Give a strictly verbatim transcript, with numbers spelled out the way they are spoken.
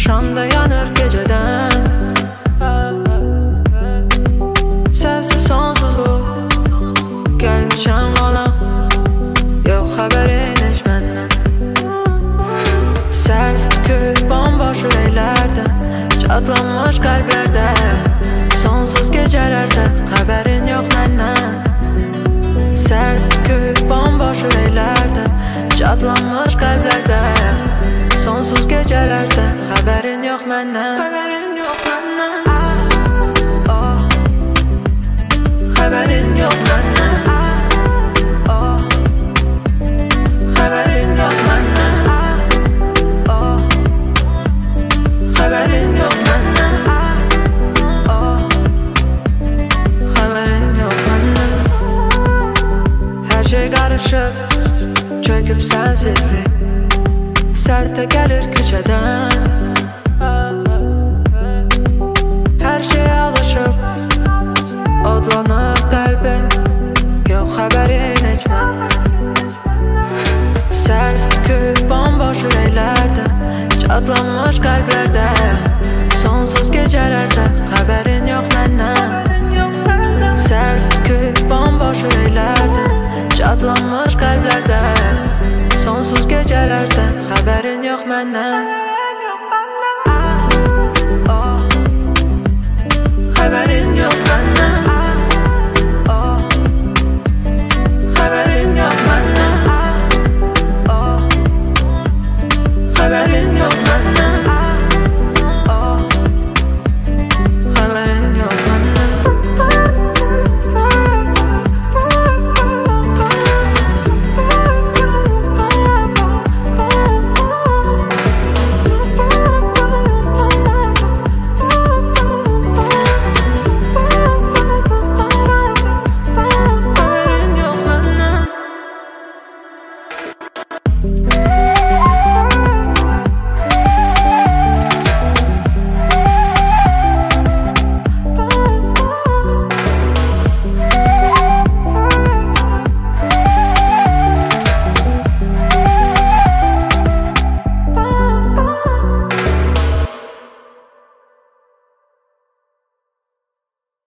Şamda yanır gecədən Sənsiz sonsuzluq Gəlmişəm ona Yox xəbərin heç məndən Səs kül bomboş ürəklərdə Çatlanmış qəlblərdə Sonsuz gecələrdə Xəbərin yox məndən Səs kül bomboş ürəklərdə Çatlanmış qəlblərdə Sonsuz gecələrdə Xəbərin yox məndən Xəbərin yox məndən oh. Xəbərin yox məndən oh. Xəbərin yox məndən oh. Xəbərin yox məndən oh. Xəbərin yox məndən Hər şey qarışıb Çöküb sənsizlik Səs də gəlir küçədən Hər şey alışıb Odlanıb qəlbim Yox xəbərin heç məndən Səs kül bomboş ürəklərdə Çatlanmış qəlblərdə Sonsuz gecələrdə Xəbərin yox məndən Səs kül bomboş ürəklərdə